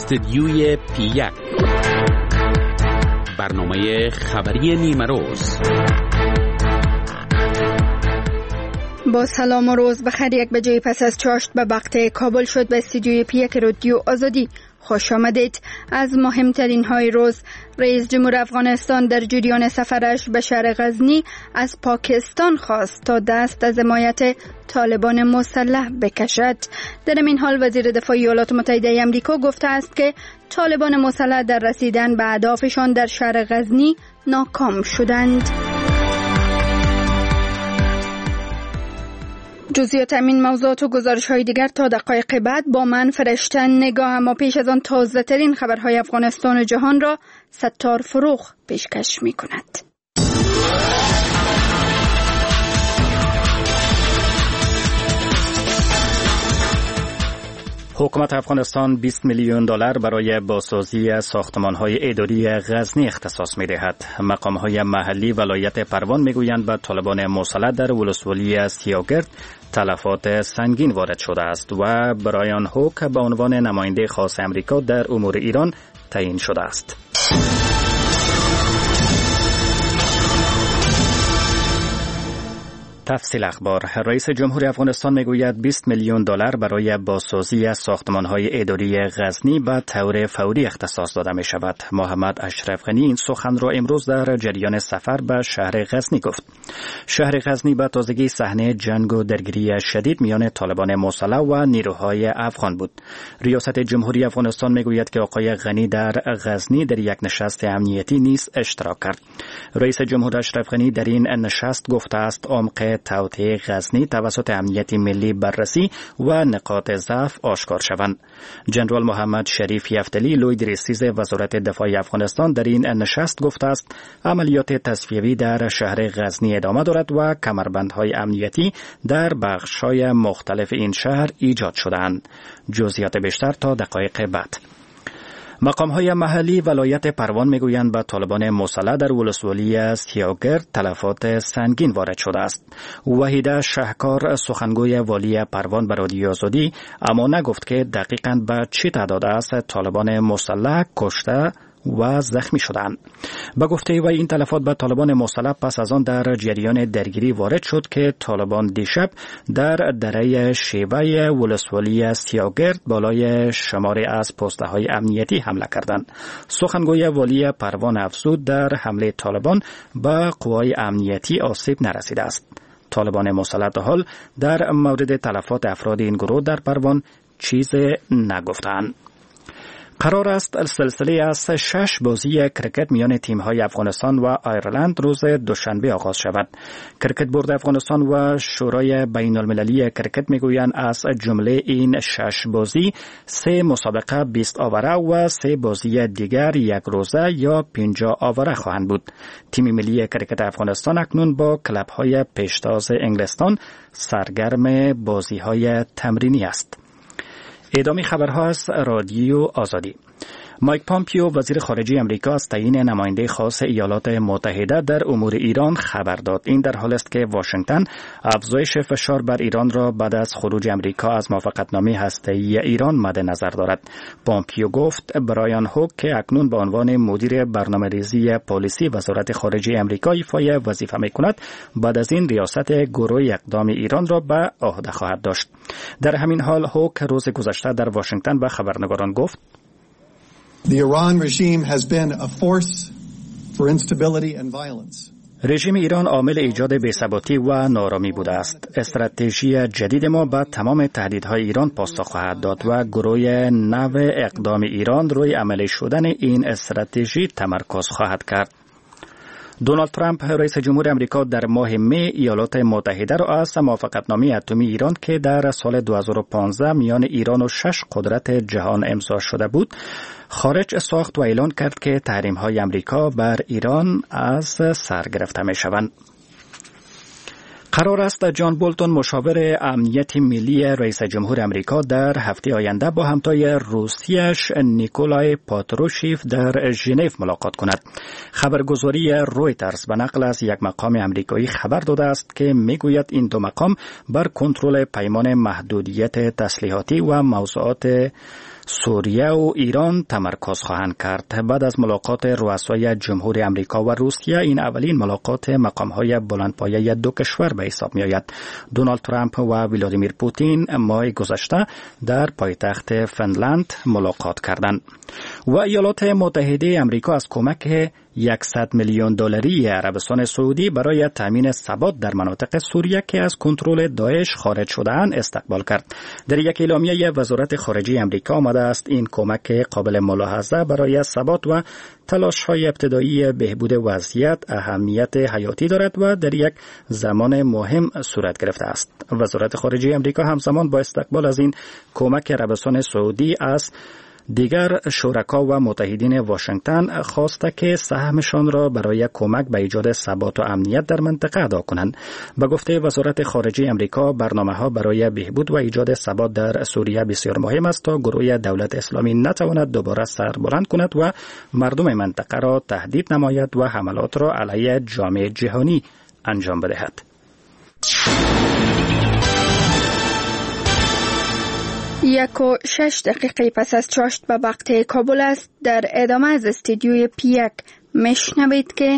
استدیوی پی1 برنامه خبری نیمه روز. با سلام و روز بخیر. 1 بجه پس از چاشت به وقت کابل شد. به استودیوی پی1 رادیو آزادی خوش آمدید. از مهمترین های روز: رئیس جمهور افغانستان در جریان سفرش به شهر غزنی از پاکستان خواست تا دست از حمایت طالبان مسلح بکشد. در این حال وزیر دفاع ایالات متحده آمریکا گفته است که طالبان مسلح در رسیدن به اهدافشان در شهر غزنی ناکام شدند. جزئیات این موضوعات و گزارش‌های دیگر تا دقایق بعد با من فرشته نگاه. اما پیش از آن تازه ترین خبرهای افغانستان و جهان را ستار فروغ پیشکش می‌کند. حکومت افغانستان 20 میلیون دلار برای بازسازی ساختمان‌های اداری غزنی اختصاص می‌دهد. مقام‌های محلی ولایت پروان می‌گویند به طالبان مسلح در ولسوالی سیاگرد تلفات سنگین وارد شده است و برایان هوک به عنوان نماینده خاص امریکا در امور ایران تعیین شده است. تفصیل اخبار: رئیس جمهور افغانستان میگوید 20 میلیون دلار برای بازسازی ساختمان‌های اداری غزنی به طور فوری اختصاص داده می شود. محمد اشرف غنی این سخن را امروز در جریان سفر به شهر غزنی گفت. شهر غزنی به تازگی صحنه جنگ و درگیری شدید میان طالبان مسلح و نیروهای افغان بود. ریاست جمهوری افغانستان میگوید که آقای غنی در غزنی در یک نشست امنیتی نیز اشتراک کرد. رئیس جمهور اشرف غنی در این نشست گفته است عمق توطئه غزنی توسط امنیت ملی بررسی و نقاط ضعف آشکار شوند. جنرال محمد شریف یفتلی لوی رئیس وزارت دفاع افغانستان در این نشست گفته است عملیات تصفیوی در شهر غزنی ادامه دارد و کمربندهای امنیتی در بخش‌های مختلف این شهر ایجاد شده‌اند. جزئیات بیشتر تا دقایق بعد. مقام‌های محلی ولایت پروان میگویند به طالبان مسلح در ولسوالی سیاگرد تلفات سنگین وارد شده است. وحیده شهکار سخنگوی والی پروان به رادیو آزادی اما نگفت که دقیقاً به چه تعداد است طالبان مسلح کشته و زخمی شدند. با گفته و این تلفات به طالبان مسلح پس از آن در جریان درگیری وارد شد که طالبان دیشب در دره شیوه ولسوالی سیاگرد بالای شماری از پست‌های امنیتی حمله کردند. سخنگوی والی پروان افزود در حمله طالبان به قوای امنیتی آسیب نرسیده است. طالبان مسلح تا حال در مورد تلفات افراد این گروه در پروان چیز نگفتند. قرار است سلسله از 6 بازی کرکت میان تیم‌های افغانستان و ایرلند روز دوشنبه آغاز شود. کرکت بورد افغانستان و شورای بین‌المللی کرکت میگویند از جمله این 6 بازی 3 مسابقه 20 آوره و 3 بازی دیگر 1 روزه یا 50 آوره خواهند بود. تیم ملی کرکت افغانستان اکنون با کلب‌های پیشتاز انگلستان سرگرم بازی‌های تمرینی است. ادامه خبرها از رادیو آزادی. مایک پامپیو وزیر خارجه امریکا از تعیین نماینده خاص ایالات متحده در امور ایران خبر داد. این در حالی است که واشنگتن افزایش فشار بر ایران را بعد از خروج امریکا از موافقتنامه هسته‌ای ایران مد نظر دارد. پامپیو گفت برایان هوک که اکنون به عنوان مدیر برنامه‌ریزی پالیسی وزارت خارجه امریکا ایفای وظیفه می‌کند، بعد از این ریاست گروه اقدام ایران را به عهده خواهد داشت. در همین حال هوک روز گذشته در واشنگتن به خبرنگاران گفت The Iran regime has been a force for instability and violence. رژیم ایران عامل ایجاد بی‌ثباتی و ناآرامی بوده است. استراتژی جدید ما با تمام تهدیدهای ایران پاسخ خواهد داد و گروه نو اقدام ایران روی عملی شدن این استراتژی تمرکز خواهد کرد. دونالد ترامپ رئیس جمهور امریکا در ماه می ایالات متحده را از موافقتنامه اتمی ایران که در سال 2015 میان ایران و 6 قدرت جهان امضا شده بود خارج ساخت و اعلان کرد که تحریم‌های امریکا بر ایران از سر گرفته می‌شوند. قرار است جان بولتون مشاور امنیت ملی رئیس جمهور امریکا در هفته آینده با همتای روسیش نیکولای پاتروشیف در ژنو ملاقات کند. خبرگزاری رویترز به نقل از یک مقام امریکایی خبر داده است که میگوید این دو مقام بر کنترل پیمان محدودیت تسلیحاتی و موضوعات سوریه و ایران تمرکز خواهند کرد. بعد از ملاقات رؤسای جمهوری امریکا و روسیه، این اولین ملاقات مقام‌های بلندپایه دو کشور به حساب می‌آید. دونالد ترامپ و ولادیمیر پوتین ماه گذشته در پایتخت فنلند ملاقات کردند. و ایالات متحده امریکا از کمک 100 میلیون دلاری عربستان سعودی برای تامین ثبات در مناطق سوریه که از کنترل داعش خارج شده‌اند استقبال کرد. در یک اعلامیه وزارت خارجه امریکا آمده است این کمک قابل ملاحظه برای ثبات و تلاش‌های ابتدایی بهبود وضعیت اهمیت حیاتی دارد و در یک زمان مهم صورت گرفته است. وزارت خارجه امریکا همزمان با استقبال از این کمک عربستان سعودی از دیگر شرکا و متحدین واشنگتن خواسته که سهمشان را برای کمک به ایجاد ثبات و امنیت در منطقه ادا کنند. به گفته وزارت خارجه امریکا، برنامه‌ها برای بهبود و ایجاد ثبات در سوریه بسیار مهم است تا گروه دولت اسلامی نتواند دوباره سر بلند کند و مردم منطقه را تهدید نماید و حملات را علیه جامعه جهانی انجام بدهد. 1:06 پس از چاشت به وقت کابل است. در ادامه از استودیوی پیک میشنوید که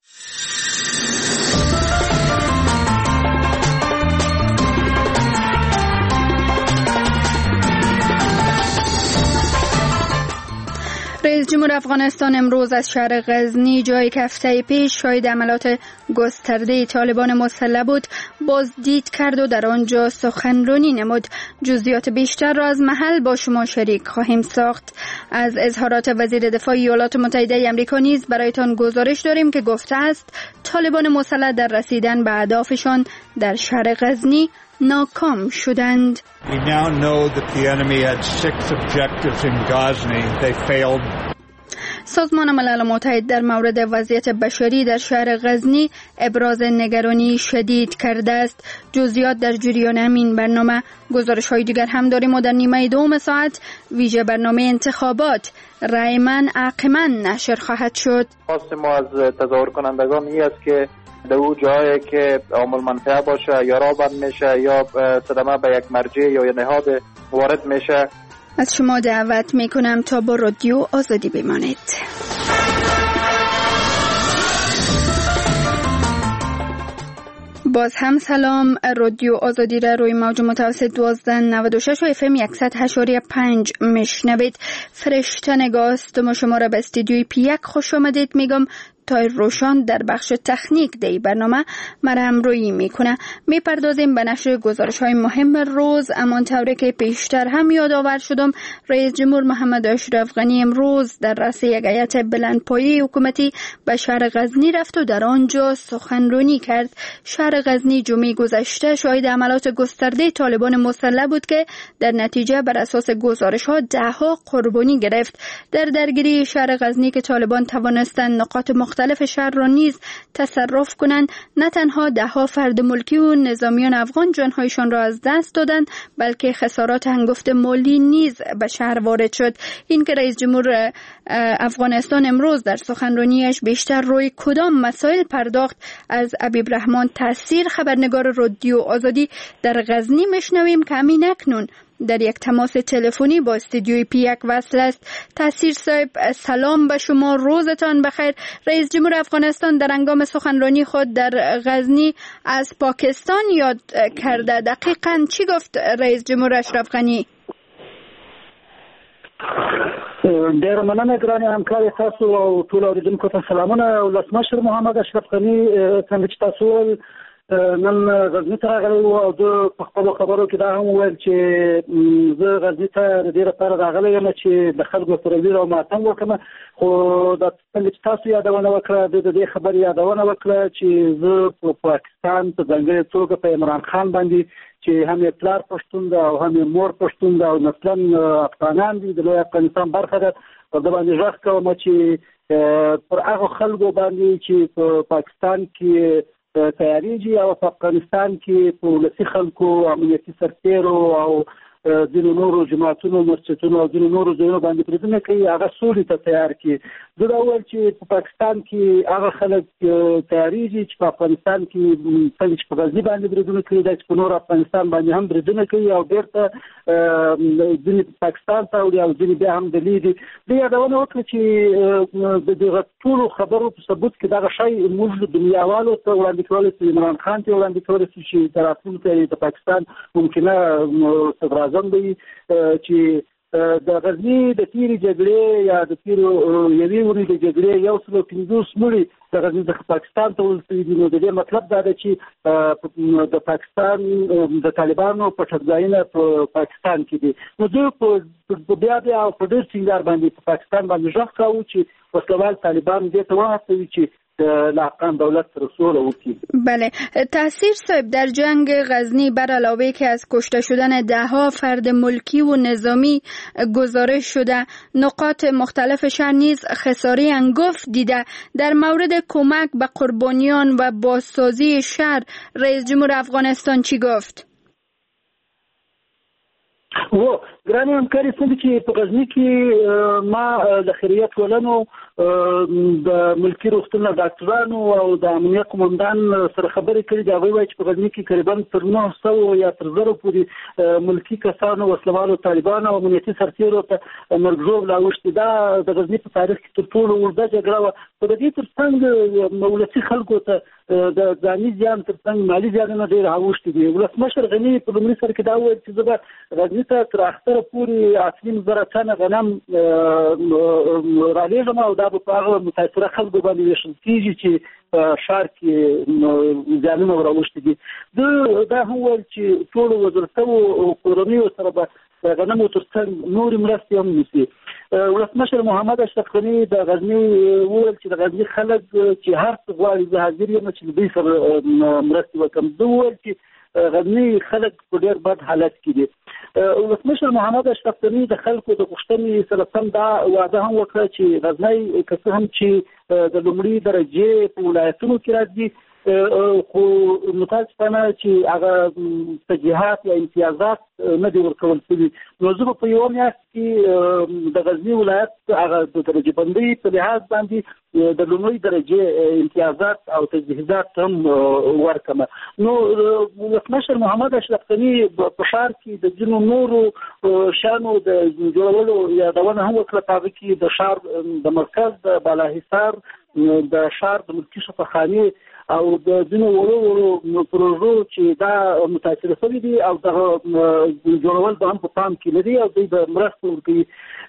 رئیس جمهور افغانستان امروز از شهر غزنی، جایی که هفته پیش شاهد عملیات گسترده طالبان مسلح بود، بازدید کرد و در آنجا سخنرانی نمود. جزئیات بیشتر را از محل با شما شریک خواهیم ساخت. از اظهارات وزیر دفاع ایالات متحده آمریکا نیز برایتان گزارش داریم که گفته است طالبان مسلح در رسیدن به اهدافشان در شهر غزنی ناکام شدند. We now know that the enemy had 6 objectives in Ghazni. They failed. سازمان ملل متحد در مورد وضعیت بشری در شهر غزنی ابراز نگرانی شدید کرده است. جزئیات در جریان همین برنامه. گزارش‌های دیگر هم داریم و در نیمه دوم ساعت ویژه برنامه انتخابات رای من حق من نشر خواهد شد. خواست ما از تظاهر کنندگان این است که در اون جایی که عامل منفعه باشه یا راه بند میشه یا صدمه به یک مرجع یا نهاد وارد میشه. از شما دعوت میکنم تا با رادیو آزادی بمانید. باز هم سلام. رادیو آزادی را روی موج متوسط 1296 و FM 108.5 میشنوید. فرشته نگاست و شما را به استودیوی پیک خوش آمدید میگم. تایر روشان در بخش تکنیک دی برنامه مرا همراهی میکنه. میپردازیم به نشر گزارش های مهم روز. امان طوری که پیشتر هم یادآور شدم، رئیس جمهور محمد اشرف غنی امروز در رأس یک هیئت بلندپایه حکومتی به شهر غزنی رفت و در آنجا سخنرانی کرد. شهر غزنی جمعه گذشته شاهد عملیات گسترده طالبان مسلح بود که در نتیجه بر اساس گزارش ها 10 قربانی گرفت. در درگیری شهر غزنی که طالبان توانستند نقاط مختلف شهر را نیز تصرف کنند، نه تنها 10 فرد ملکی و نظامیان افغان جانهایشان را از دست دادند، بلکه خسارات هنگفت مالی نیز به شهر وارد شد. این که رئیس جمهور افغانستان امروز در سخنرانیش بیشتر روی کدام مسائل پرداخت از حبیب رحمان تاثیر، خبرنگار رادیو آزادی در غزنی میشنویم که همین اکنون در یک تماس تلفنی با استودیوی پیک وصل است. تاثیر صاحب، سلام به شما، روزتان بخیر. رئیس جمهور افغانستان در هنگام سخنرانی خود در غزنی از پاکستان یاد کرده. دقیقاً چی گفت رئیس جمهور اشرف غنی؟ ډیر مننه ګرانې همکاري تاسو او ټول اوریدونکو ته سلامونه. ولسمشر محمد اشرف غني څنګه چې تاسو ول نن غزنی ته راغلی و او د خپل خبرو کې دا هم ویل چې زه غزنی ته د دې لپاره راغلی یم چې د خلکو سره ویر او ماتم وکړم، خو د څنګه چې تاسو یادونه وکړه د دې خبرې یادونه وکړه چې زه په پاکستان په ځانګړې توګه په عمران خان باندې چې هم یې پلار پښتون ده او هم یې مور پښتون ده او مثلا افغانان دي د لوی افغانستان برخه ده، په دې باندې غږ کوم چې پر هغه خلکو باندې چې په پاکستان کې تیاریږي او په افغانستان کې په ولسي خلکو امنیتي سرتیرو او ځینو نورو جماعتونو مسجدونو او ځینو نورو ځایونو باندې بریدونه کوي هغه سولې ته تیار کړي. زه دا وایم چې په پاکستان کې هغه خلک تیاریږي چې په افغانستان کې څنګه چې په غزني باندې بریدونه کوي دا چې په نور افغانستان باندې هم بریدونه کوي او بیرته ځینې پاکستان ته وړي او ځینې بیا هم دلې دي. د یادونه وکړه چې د دغه ټولو خبرو په ثبوت کې دغه شی موږ د دنیاوالو ته وړاندې کولی شو، عمران خان ته وړاندې کولی شو چې د راتلونکي د پاکستان ممکنه صدراعظم دی چې د غزني د تیرې جګړې یا د تیرو یوې ورځې د جګړې 150 مړي د غزني د پاکستان ته ولسوي دي. نو د دې مطلب دا دی چې د پاکستان د طالبانو پټځایونه په پاکستان کې دي. نو دوی په بیا په ډېر ټینګار باندې په پاکستان باندې ژغ کاوه چې وسلوال طالبان دې ته وهڅوي چې لاقان دولت رسول وکړي. بله، تاثیر صاحب در جنگ غزنی بر علاوه که از کشته شدن دهها فرد ملکی و نظامی گزارش شده، نقاط مختلف شهر نیز خساره انگفت دیده. در مورد کمک به قربانیان و بازسازی شهر رئیس جمهور افغانستان چی گفت؟ ګرانې همکاري څنګه چې په غزني کې ما د خیریت ټولنو د ملکي روغتون ډاکټرانو او د امنیه قومندان سره خبرې کړې دي. هغوی وایي چې په غزني کې تقریبا تر 900 یا تر 1000 پورې ملکي کسانو وسلوالو طالبانو او امنیتي سرتیرو ته مرګ ژوبله اوښتې. دا د غزني په تاریخ کې تر ټولو اوږده جګړه وه. خو د دې تر څنګ ولسي خلکو ته د ځاني زیان تر څنګ مالي زیانونه ډېر اوښتي دي. ولسمشر غني په لومړي سر کې دا وویل چې زه به غزني ته تر اختره پورې 80,000 تنه غنم رالېږم او دا به په هغه متاثره خلکو باندې ویشل کېږي چې په ښار کې زیانونه ور اوښتي دي. دا هم وویل چې ټولو وژل شوو کورنیو سره به د غنمو تر څنګ نورې مرستې هم نیسي. ولسمشر محمد اشرف غني د غزني وویل چې د غزني خلک چې هر څه غواړي زه حاضر یم چې دوی سره مرستې وکړم. زه وویل چې غزني خلک په ډېر بد حالت کې دي. ولسمشر محمد اشرف غني د خلکو د غوښتنې سره سم دا وعده هم وکړه چې غزني که څه هم چې د لومړي درجې په ولایتونو کې راځي خو متاسفانه چې هغه تجهیزات یا امتیازات نه دي ورکول شوي. نو زه په یوه میاشت کې د غزني ولایت هغه د درجې بندۍ په لحاظ باندې د لومړۍ درجې امتیازات او تجهیزات هم ورکړم. نو ولسمشر محمد اشرف غني په ښار کې د ځینو نورو شیانو د جوړولو یادونه هم وکړه. په هغه کې د ښار د مرکز د بالاحصار د ښار د ملکي شفاخانې او د ځینو وړو پروژو چې دا متاثره شوي دي او دغه جوړول به هم په پام کې نه دي او دوی به مرسته ورکوي.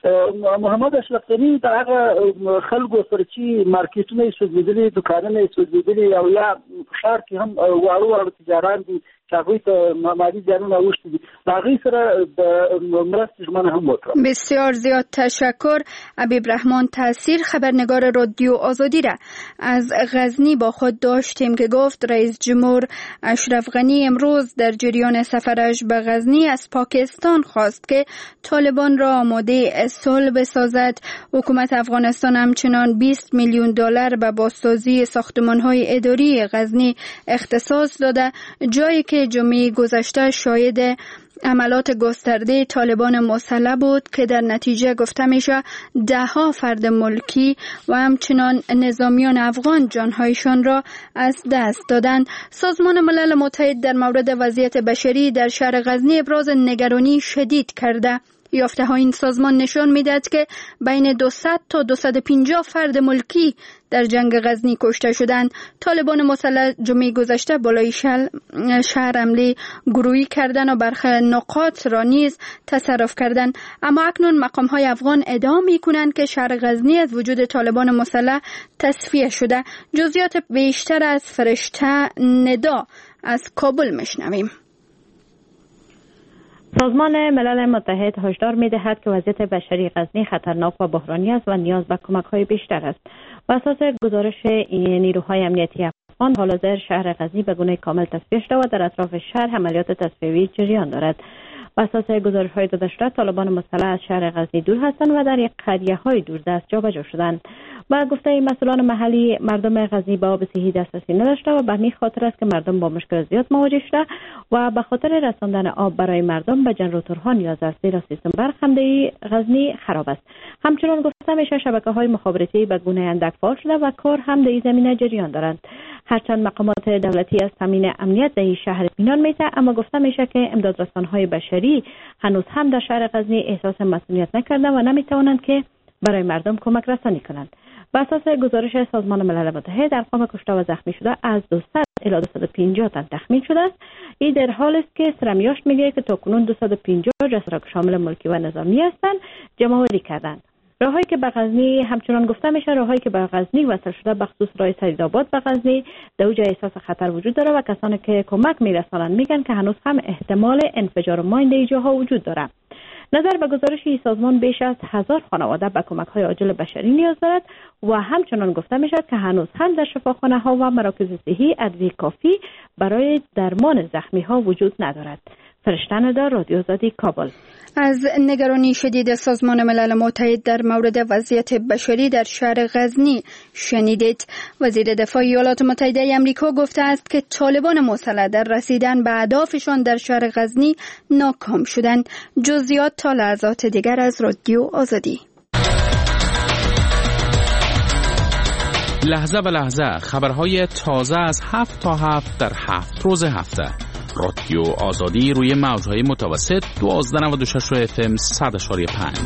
محمد اشرف غني د هغه خلکو سره چې مارکیټونه یې سوځېدلي، دوکانونه یې سوځېدلي او یا په ښار کې هم واړه تجاران دي چې هغوی ته مالي زیانونه اوښتي دي، د هغوی سره د مرستې ژمنه هم وکړه. بسیار زیاد تشکر. حبیب رحمان تاثیر، خبرنگار رادیو آزادی را از غزنی با خود داشتیم که گفت رئیس جمهور اشرف غنی امروز در جریان سفرش به غزنی از پاکستان خواست که طالبان را آماده صلح بسازد. حکومت افغانستان همچنان 20 میلیون دلار به بازسازی ساختمان‌های اداری غزنی اختصاص داده، جایی که جمعه گذشته شاهد عملات گسترده طالبان مسلح بود که در نتیجه گفته میشه دهها فرد ملکی و همچنان نظامیان افغان جانهایشان را از دست دادند. سازمان ملل متحد در مورد وضعیت بشری در شهر غزنی ابراز نگرانی شدید کرده. یافته ها این سازمان نشان میدهد که بین 200 تا 250 فرد ملکی در جنگ غزنی کشته شدند. طالبان مسلح جمعه گذشته بالای شهر حمله گروهی کردن و برخی نقاط را نیز تصرف کردند. اما اکنون مقام های افغان ادعا میکنند که شهر غزنی از وجود طالبان مسلح تصفیه شده. جزئیات بیشتر از فرشته ندا از کابل میشنویم. سازمان ملل متحد هشدار می‌دهد که وضعیت بشری غزنی خطرناک و بحرانی است و نیاز به کمک‌های بیشتر است. بر اساس گزارش نیروهای امنیتی افغان حال حاضر شهر غزنی به گونه کامل تصفیه شده و در اطراف شهر عملیات تصفیه‌ای جریان دارد. بر اساس گزارش‌های داده شده طالبان مسلح از شهر غزنی دور هستند و در قریه‌های دوردست جابجا شدند. با گفته مسئولان محلی مردم غزنی به آب صحی دسترسی نداشته و به همین خاطر است که مردم با مشکل زیاد مواجه شده و به خاطر رساندن آب برای مردم به ژنراتورها نیاز است، زیرا سیستم برق همدهی غزنی خراب است. همچنان گفته میشه شبکه‌های مخابراتی به گونه اندک فعال شده و کار هم در این زمینه جریان دارند. هرچند مقامات دولتی از تامین امنیت در شهر اطمینان میده، اما گفته میشه که امدادرسان‌های بشری هنوز هم در شهر غزنی احساس مسئولیت نکرده و نمیتوانند که برای مردم کمک رسانی کنند. بر اساس گزارش سازمان ملل متحد ارقام کشته و زخمی شده از 200 الی 250 تن تخمین شده است. این در حالی است که سرمیاش میگه که تاکنون 250 جسد که شامل ملکی و نظامی هستند جمع‌آوری کردند. راههایی که به غزنی همچنان گفته میشه راههایی که به غزنی وصل شده به خصوص راه سیدآباد به غزنی در اوج احساس خطر وجود داره و کسانی که کمک میرسانند میگن که هنوز هم احتمال انفجار ماین در اینجاها وجود داره. نظر به گزارش این سازمان بیش از 1000 خانواده به کمک‌های عاجل بشری نیاز دارد و همچنان گفته میشد که هنوز هم در شفاخانه‌ها و مراکز صحی ادویه کافی برای درمان زخمی‌ها وجود ندارد. فرشته ندا، رادیو آزادی، کابل. از نگرانی شدید سازمان ملل متحد در مورد وضعیت بشری در شهر غزنی شنیدید. وزیر دفاع ایالات متحده آمریکا گفته است که طالبان مسلح در رسیدن به اهدافشان در شهر غزنی ناکام شدند. جزئیات تا لحظات دیگر از رادیو آزادی. لحظه به لحظه خبرهای تازه از 7 تا 7 در 7 روز هفته. رادیو آزادی روی موج‌های متوسط 1296 FM 100.5.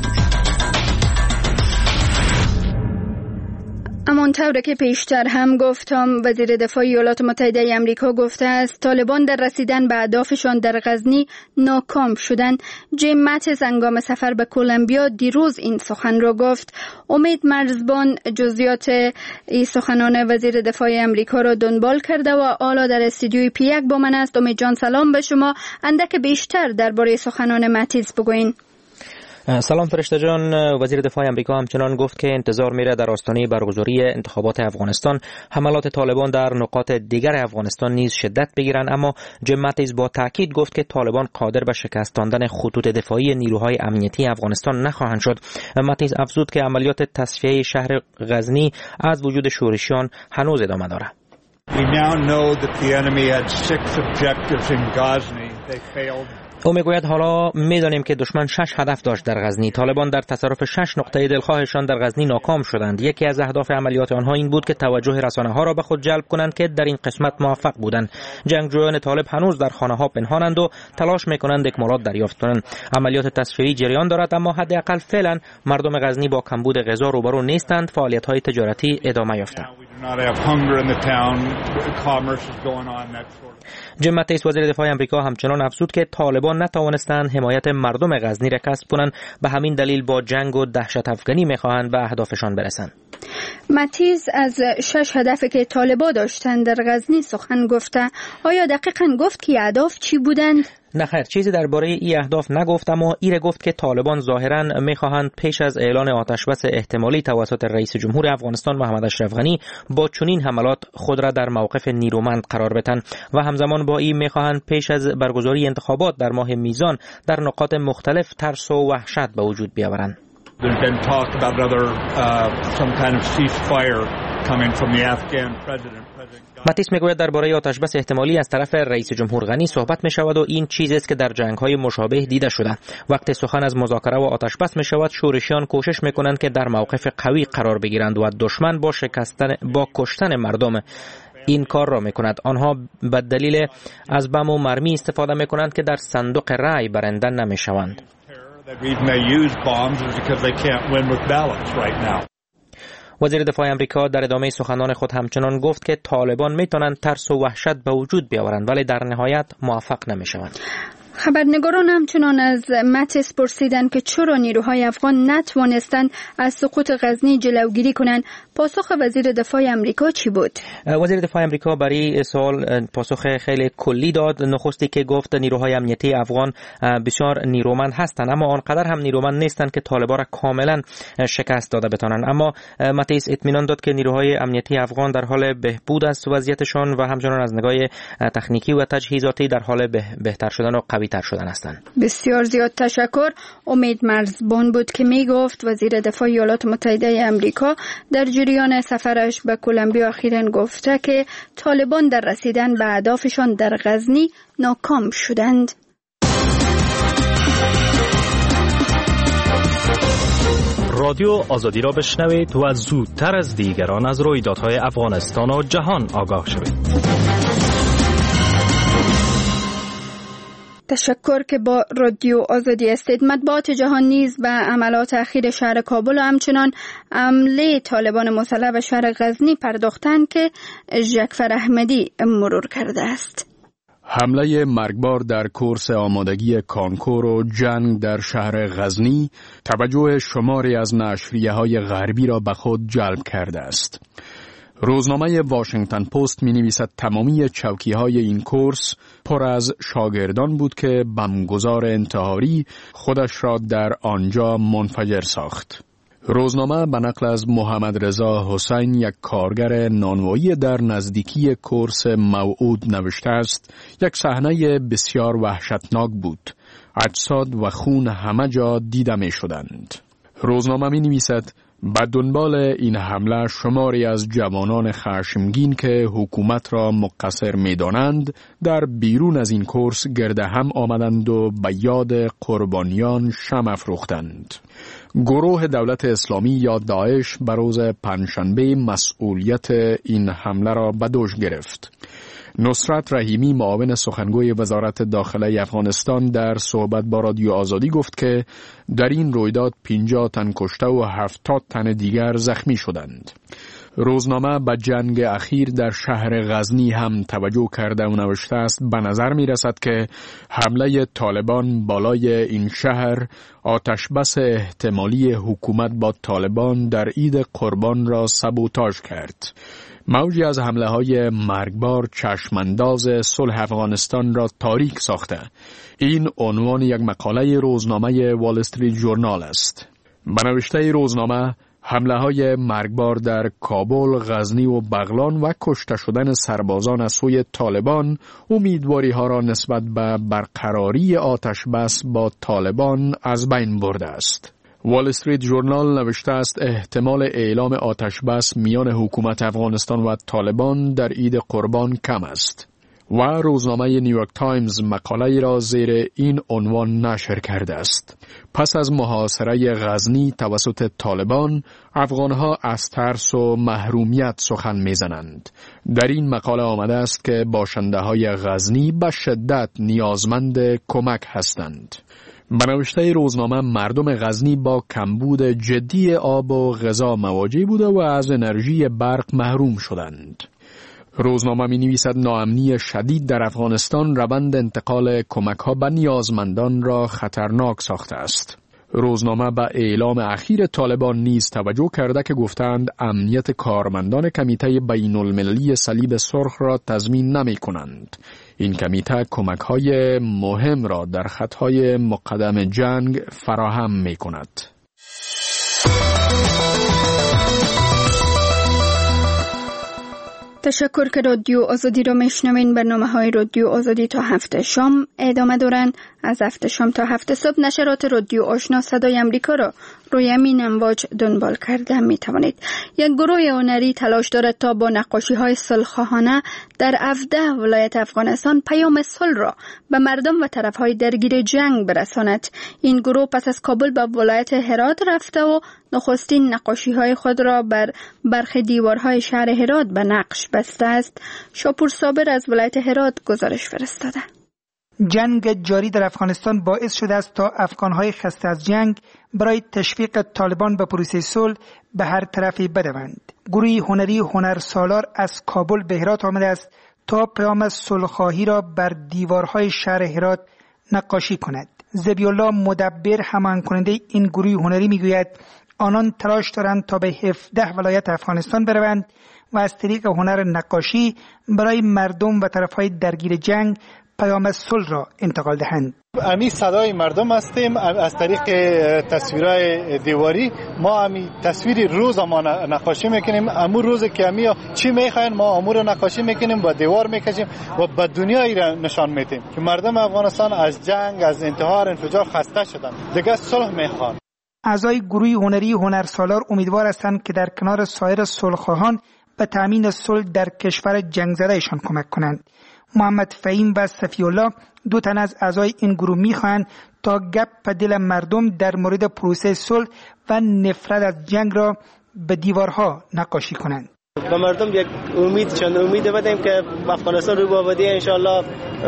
همانطور که پیشتر هم گفتم، وزیر دفاع ایالات متحده آمریکا گفته است طالبان در رسیدن به اهدافشان در غزنی ناکام شدند. جیم ماتیس هنگام سفر به کلمبیا دیروز این سخن را گفت. امید مرزبان جزئیات این سخنان وزیر دفاع آمریکا را دنبال کرده و حالا در استودیوی پی1 با من است. امید جان سلام به شما. اندک بیشتر درباره سخنان ماتیس بگوین. سلام فرشته جان. وزیر دفاع آمریکا همچنان گفت که انتظار میره در آستانه برگزاری انتخابات افغانستان حملات طالبان در نقاط دیگر افغانستان نیز شدت بگیرند، اما جیم ماتیس با تاکید گفت که طالبان قادر به شکستاندن خطوط دفاعی نیروهای امنیتی افغانستان نخواهند شد. ماتیس افزود که عملیات تصفیه شهر غزنی از وجود شورشیان هنوز ادامه دارد. We now know that the enemy had 6 objectives in Ghazni. They failed. او میگوید حالا میدانیم که دشمن 6 هدف داشت در غزنی. طالبان در تصرف 6 نقطه دلخواهشان در غزنی ناکام شدند. یکی از اهداف عملیات آنها این بود که توجه رسانه‌ها را به خود جلب کنند که در این قسمت موفق بودند. جنگجویان طالب هنوز در خانه‌ها پنهانند و تلاش میکنند اکمالات دریافت کنند. عملیات تصفیه‌ای جریان دارد، اما حداقل فعلا مردم غزنی با کمبود غذا روبرو نیستند. فعالیت‌های تجارتی ادامه یافته. جیم ماتیس وزیر دفاع آمریکا همچنان افزود که طالبان نتوانستند حمایت مردم غزنی را کسب کنند، به همین دلیل با جنگ و دهشت افکنی میخواهند به اهدافشان برسند. ماتیس از 6 هدفی که طالبان داشتند در غزنی سخن گفته. آیا دقیقاً گفت که اهداف چی بودند؟ نه خیر، چیزی درباره این اهداف نگفت، اما ایره گفت که طالبان ظاهراً میخواهند پیش از اعلان آتشبس احتمالی توسط رئیس جمهور افغانستان محمد اشرف غنی با چنین حملات خود را در موقف نیرومند قرار بدهند و همزمان با این میخواهند پیش از برگزاری انتخابات در ماه میزان در نقاط مختلف ترس و وحشت به وجود بیاورند. There's been talk about another some kind of ceasefire coming from the Afghan president. ماتیس میگوید درباره آتشبس احتمالی از طرف رئیس جمهور غنی صحبت می شود و این چیزی است که در جنگ‌های مشابه دیده شده. وقتی سخن از مذاکره و آتشبس می شود، شورشیان کوشش میکنند که در موقف قوی قرار بگیرند و دشمن با کشتن مردم این کار را میکند. آنها به دلیل از بم و مرمی استفاده میکنند که در صندوق رای برنده نمیشوند. وزیر دفاع آمریکا در ادامه سخنان خود همچنان گفت که طالبان میتونند ترس و وحشت به وجود بیاورند ولی در نهایت موفق نمیشوند. خبرنگاران همچنان از متس پرسیدند که چرا نیروهای افغان نتوانستند از سقوط غزنی جلوگیری کنند. پاسخ وزیر دفاع امریکا چی بود؟ وزیر دفاع امریکا برای سوال پاسخ خیلی کلی داد. نخستی که گفت نیروهای امنیتی افغان بسیار نیرومند هستند، اما آنقدر هم نیرومند نیستند که طالبان را کاملا شکست داده بتوانند. اما متس اطمینان داد که نیروهای امنیتی افغان در حال بهبود است وضعیتشان و همچنان از نگاه تکنیکی و تجهیزاتی در حال بهتر شدن و قوی تر شدن هستند. بسیار زیاد تشکر. امید مرزبان بود که می گفت وزیر دفاع ایالات متحده امریکا در جریان سفرش به کلمبیا اخیراً گفته که طالبان در رسیدن به اهدافشان در غزنی ناکام شدند. رادیو آزادی را بشنوید و زودتر از دیگران از رویدادهای افغانستان و جهان آگاه شوید. تشکر که با رادیو آزادی هستید. مطبوعات جهان نیز به عملات اخیر شهر کابل و همچنان حمله طالبان مسلح به شهر غزنی پرداختند که جعفر احمدی مرور کرده است. حمله مرگبار در کورس آمادگی کانکور و جنگ در شهر غزنی توجه شماری از نشریه‌های غربی را به خود جلب کرده است. روزنامه واشنگتن پست می نویسد تمامی چوکی‌های این کورس پر از شاگردان بود که بمبگذار انتحاری خودش را در آنجا منفجر ساخت. روزنامه به نقل از محمد رضا حسین، یک کارگر نانوایی در نزدیکی کورس موعود نوشته است: یک صحنه بسیار وحشتناک بود. اجساد و خون همه جا دیده می شدند. روزنامه می نویسد به دنبال این حمله شماری از جوانان خشمگین که حکومت را مقصر می دانند در بیرون از این کورس گرد هم آمدند و به یاد قربانیان شمع افروختند. گروه دولت اسلامی یا داعش به روز پنجشنبه مسئولیت این حمله را به دوش گرفت. نصرت رحیمی، معاون سخنگوی وزارت داخله افغانستان، در صحبت با رادیو آزادی گفت که در این رویداد 50 تن کشته و 70 تن دیگر زخمی شدند. روزنامه به جنگ اخیر در شهر غزنی هم توجه کرده و نوشته است: به نظر می رسد که حمله طالبان بالای این شهر آتشبس احتمالی حکومت با طالبان در عید قربان را سابوتاژ کرد. موجی از حمله های مرگبار چشمانداز صلح افغانستان را تاریک ساخته. این عنوان یک مقاله روزنامه وال استریت ژورنال است. به نوشته روزنامه، حمله های مرگبار در کابل، غزنی و بغلان و کشته شدن سربازان از سوی طالبان امیدواری ها را نسبت به برقراری آتشبس با طالبان از بین برده است. وال استریت ژورنال نوشته است احتمال اعلام آتشبس میان حکومت افغانستان و طالبان در عید قربان کم است. و روزنامه نیویورک تایمز مقاله‌ای را زیر این عنوان نشر کرده است: پس از محاصره غزنی توسط طالبان، افغانها از ترس و محرومیت سخن میزنند. در این مقاله آمده است که باشنده‌های غزنی به شدت نیازمند کمک هستند. به نوشته روزنامه، مردم غزنی با کمبود جدی آب و غذا مواجه بوده و از انرژی برق محروم شدند. روزنامه می نویسد ناامنی شدید در افغانستان روند انتقال کمک‌ها به نیازمندان را خطرناک ساخته است. روزنامه به اعلام اخیر طالبان نیز توجه کرده که گفتند امنیت کارمندان کمیته بین المللی صلیب سرخ را تضمین نمی کنند. این کمیته کمک‌های مهم را در خطهای مقدم جنگ فراهم می کند. تشکر که رادیو آزادی را میشنوین. برنامه‌های رادیو آزادی تا 7 شام ادامه دارند. از 7 شام تا 7 صبح نشرات رادیو آشنا صدای امریکا را روی همین امواج دنبال کرده می توانید. یک گروه هنری تلاش دارد تا با نقاشی‌های صلح‌خواهانه در 17 ولایت افغانستان پیام صلح را به مردم و طرف‌های درگیر جنگ برساند. این گروه پس از کابل به ولایت هرات رفته و نخستین نقاشی‌های خود را بر برخی دیوارهای شهر هرات به نقش بسته است. شاپور صابر از ولایت هرات گزارش فرستاده. جنگ جاری در افغانستان باعث شده است تا افغان‌های خسته از جنگ برای تشویق طالبان به پروسه صلح به هر طرفی بدوند. گروهی هنری هنرسالار از کابل به هرات آمده است تا پیام صلح‌خواهی را بر دیوارهای شهر هرات نقاشی کند. ذبیح‌الله مدبر همان کننده این گروه هنری میگوید آنان تلاش دارند تا به 17 ولایت افغانستان بروند و از طریق هنر نقاشی برای مردم و طرفهای درگیر جنگ پیام صلح را انتقال دهند. امی صدای مردم هستیم. از طریق تصویرهای دیواری ما امی تصویری روز ما نقاشی میکنیم. امو روز که امی چی میخواین ما امور نقاشی میکنیم و دیوار میکشیم و به دنیایی را نشان میدیم که مردم افغانستان از جنگ، از انتحار، انفجار خسته شدن، دیگه صلح میخوان. اعضای گروه هنری هنرسالار امیدوار هستند که در کنار سایر صلح‌خواهان به تامین صلح در کشور جنگ زدهشان کمک کنند. محمد فهیم و صفی الله دو تن از اعضای این گروه میخواهند تا گپ به دل مردم در مورد پروسه صلح و نفرت از جنگ را به دیوارها نقاشی کنند. به مردم یک امید بدیم که افغانستان رو آبادی ان شاء الله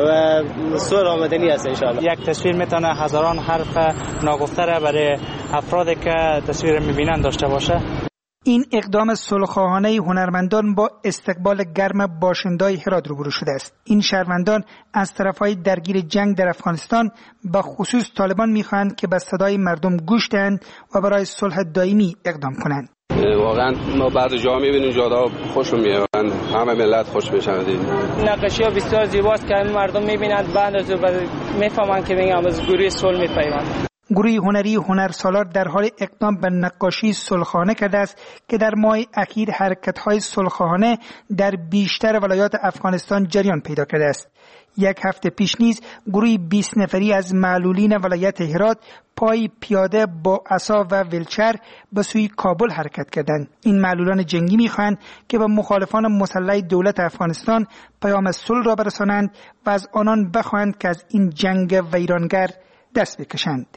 و صلح آمدنی است ان شاء الله. یک تصویر میتونه هزاران حرف ناگفته را برای افرادی که تصویر میبینن داشته باشه. این اقدام صلح‌خواهانه هنرمندان با استقبال گرم باشنده‌های هرات روبرو شده است. این شهروندان از طرف‌های درگیر جنگ در افغانستان به خصوص طالبان می‌خواهند که به صدای مردم گوش دهند و برای صلح دائمی اقدام کنند. واقعا ما بعضی جا می‌بینیم جاها خوش میاد، همه ملت خوش میشن. نقاشی‌ها بسیار زیباست که مردم می‌بینند بعد از می‌فهمند که میگم از گروه صلح می‌پیوندند. گروه هنری هنرسالار در حال اقدام به نقاشی صلح‌خواهانه کرده است که در ماه اخیر حرکت‌های صلح‌خواهانه در بیشتر ولایات افغانستان جریان پیدا کرده است. یک هفته پیش نیز گروه 20 نفری از معلولین ولایت هرات پای پیاده با عصا و ویلچر به سوی کابل حرکت کردند. این معلولان جنگی می‌خواهند که به مخالفان مسلح دولت افغانستان پیام صلح را برسانند و از آنان بخواهند که از این جنگ ویرانگر دست بکشند.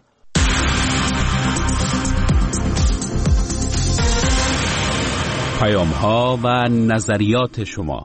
پیام‌ها و نظریات شما.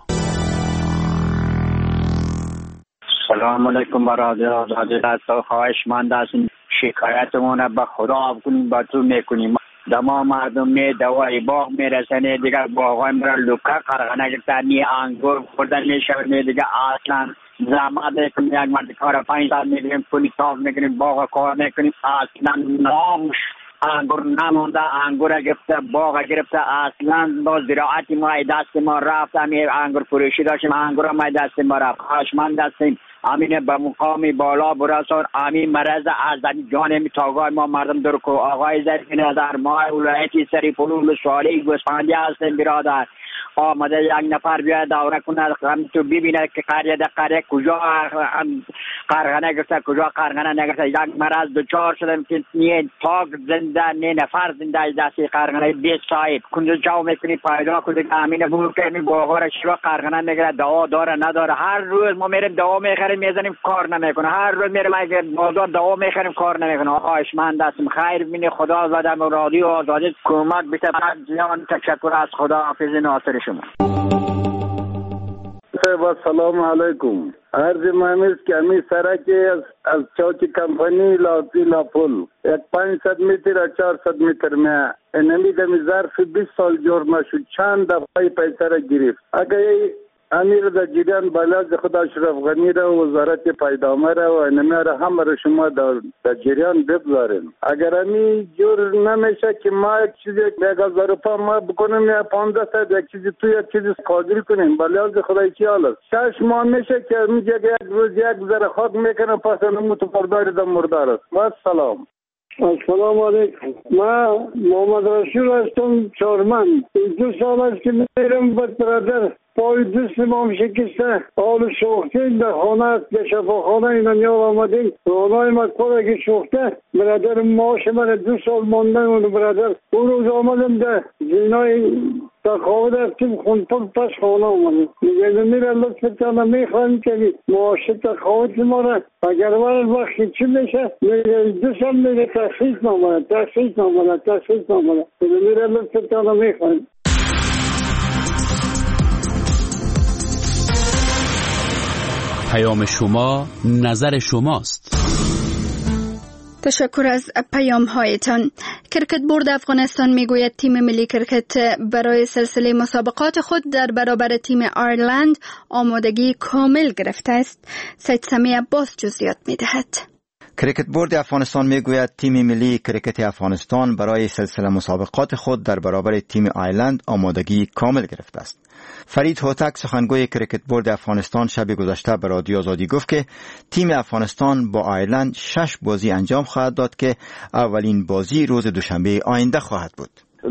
سلام علیکم برادر آزادی. خواهشمند هستیم شکایتمون به خدا بکنیم، با تو میکنیم. دما مردم می دوای باغ میرسنه دیگه باغای مرا لوکا قرغنه گرفتنی انگور خوردن میشود دیگه اصلا زحمت کنیم. یک مرد کار 5 ساعت میگیریم پولی صاف میکنیم باغ کار میکنیم اصلا نامش انگور نمونده. انگور گرفته باغ گرفته اصلا با زراعتی ما دست ما رفت. همین انگور فروشی داشتیم انگور ما دست ما رفت. خواهشمند هستیم امین به مقامی بالا برسان. امین مرض از جانب تاگاه ما مردم درکو آقای ظریف نظر ما ولایتی سری فلول سوالی گوسفندی هستیم برادر. آمده یک نفر بیاید دوره کنه هم تو ببینه که قریه کجا قرغنه گرفته کجا قرغنه نگرفته. یک مرض دچار شدم که نه تاگ زنده نه نفر زنده از دستی قرغنه 20 ساعت کنجا جاو میکنی پیدا کنی امین بور کنی باغار شروع قرغنه میگیره دوا داره نداره. هر روز ما میریم دوا میخریم میزنیم کار نمیکنه. هر روز میریم اگه بازار دوا میخریم کار نمیکنه. آخایشمند هستیم خیر بینی خدا زدم رادیو آزادی کمک بده. جان تشکر از خدا حافظ ناصر شما. سلام علیکم. عرض مهمیز که همی سرکی از چوک کمپانی لاپول 500 متر 400 متر می اینمی دمی ظرف 20 سال جور نشد. چند دفعه پیسه را گرفت. اگه امیر در جریان بلاز خدا اشرف غنی را وزارت پیدامه را و اینمی را همه را شما در جریان بگذارین. اگر امی جور نمیشه که ما یک چیزی 1000 روپا ما بکنیم یا 15 ساعت یک چیزی تو یک چیزی قادر کنیم بلاز خدای کی حال 6 ماه میشه که میگه یک روز یک ذره خاک میکنه پس اونم تو مردار دم مردار است. و سلام. السلام علیکم. من محمد رسول هستم چارمن. 2 سال است که میرم به برادر پای دست ما شکسته حال شوخته در خانه است به شفاخانه اینا نیار آمدیم رانای مکار اگه شوخته برادر ماش من 2 سال مانده اون برادر اون روز آمدم ده زینای تخواهد رفتیم خونپل پس خانه آمدیم میگه میره لطفتانه میخواهیم که ماش تخواهد ما را اگر ورد وقتی چی میشه میگه 2 سال میگه تخصیص نامده میره لطفتانه میخواهیم. پیام شما نظر شماست. تشکر از پیام هایتان. کرکت بورد افغانستان میگوید تیم ملی کرکت برای سلسله مسابقات خود در برابر تیم آیرلند آمادگی کامل گرفته است. سید سمی عباس جزئیات میدهد. کریکت بورد افغانستان میگوید تیم ملی کریکت افغانستان برای سلسله مسابقات خود در برابر تیم آیلند آمادگی کامل گرفته است. فرید هوتک سخنگوی کریکت بورد افغانستان شب گذشته به رادیو آزادی گفت که تیم افغانستان با آیرلند 6 بازی انجام خواهد داد که اولین بازی روز دوشنبه آینده خواهد بود.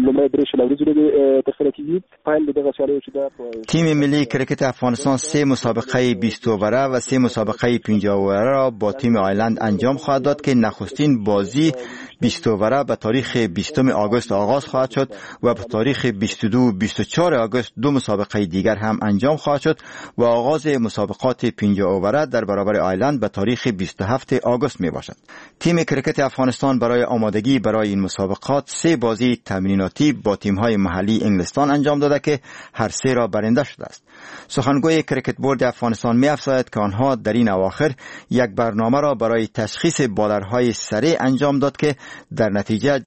تیم ملی کریکت افغانستان 3 مسابقه 20 اووره و 3 مسابقه 50 اووره را با تیم آیلند انجام خواهد داد که نخستین بازی 20 اووره به تاریخ 20 آگوست آغاز خواهد شد و به تاریخ 22-24 آگوست 2 مسابقه دیگر هم انجام خواهد شد و آغاز مسابقات 50 اووره در برابر آیلند به تاریخ 27 آگوست می باشد. تیم کریکت افغانستان برای آمادگی برای این مسابقات 3 بازی تمریناتی با تیم‌های محلی انگلستان انجام داده که هر 3 را برنده شده است. سخنگوی کریکت بورد افغانستان می‌افزاید که آنها در این اواخر یک برنامه را برای تشخیص بالرهای سریع انجام داد که در نتیجه